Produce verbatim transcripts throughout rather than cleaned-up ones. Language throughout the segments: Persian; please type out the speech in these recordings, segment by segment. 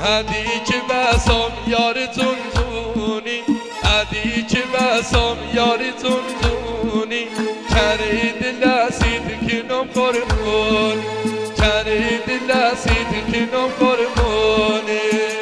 ادی که بسام یار زنزونی ادی که بسام یار زنزونی کری دل سید کنم قربونی کری دل سید کنم قربونی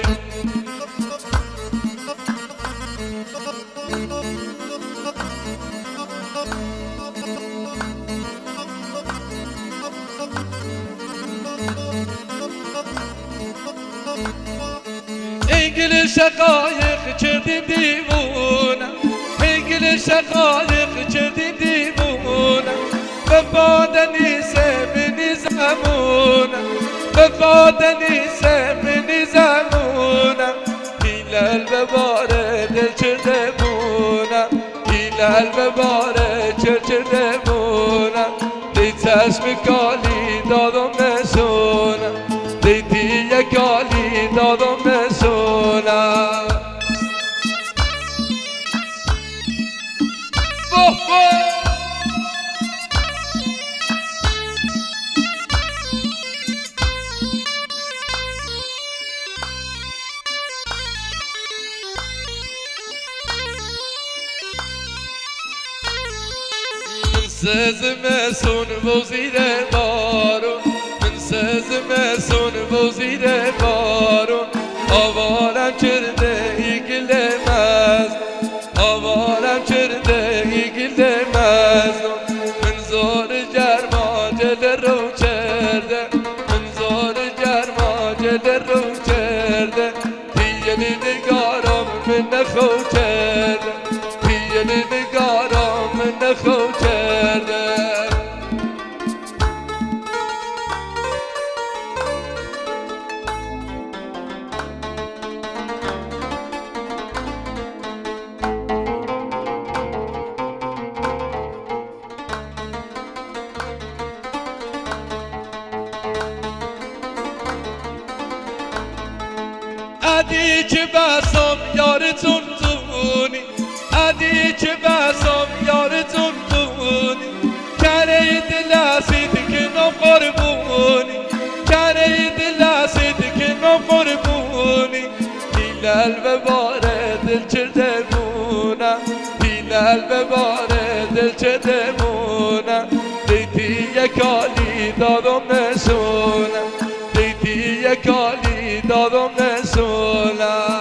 گل شقایق کردی دیوونم گل شقایق کردی دیوونم بفادنی سمنی زمونم بفادنی سمنی زمونم هیلال بباره دل چردمونم هیلال بباره چر چردمونم دی چشم کالی دادم نشونم دی دیگه کالی دادم نشونم من سزمسون و زیر بارون من سزمسون و زیر بارون آوارم کرده ای گل مزنون آوارم کرده ای گل مزنون من زور جرما جل رو کرده من زور جرما جل رو کرده دیگه نگارم من نخو کرده دیگه نگارم من نخو کرده ادی که بسام یار زنزونی ادی که بسام یار زنزونی کره دل سید کنم قربونی کره دل سید کنم قربونی هیلال بباره دل چردمونم هیلال بباره دل چردمونم دیتی یکالی دادم نشونم دیتی یکالی دادم نشونم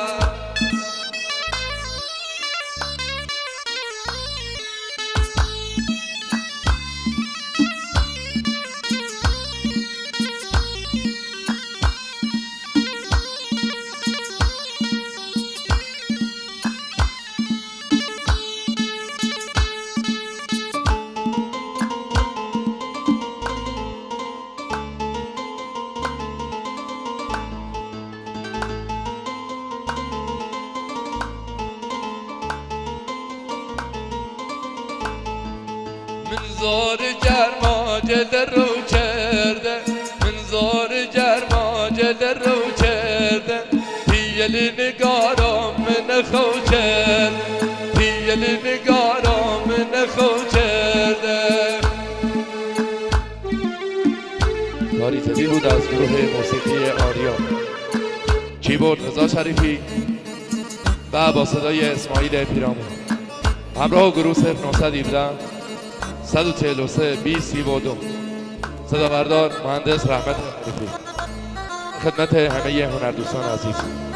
من زور جرما جل رو کرده من زور جرما جل رو کرده هیل نگارم من خو کرده هیل نگارم من خو کرده کاریتبی بود از گروه موسیقی آریا، کیبورد رضا شریفی و با صدای اسماعیل پیرامون، همراه گروه صفر نهصد و هفده صد و چهل و سه بیست سی و دو، صدا بردار مهندس رحمت شریفی. خدمت همه هنردوستان عزیز.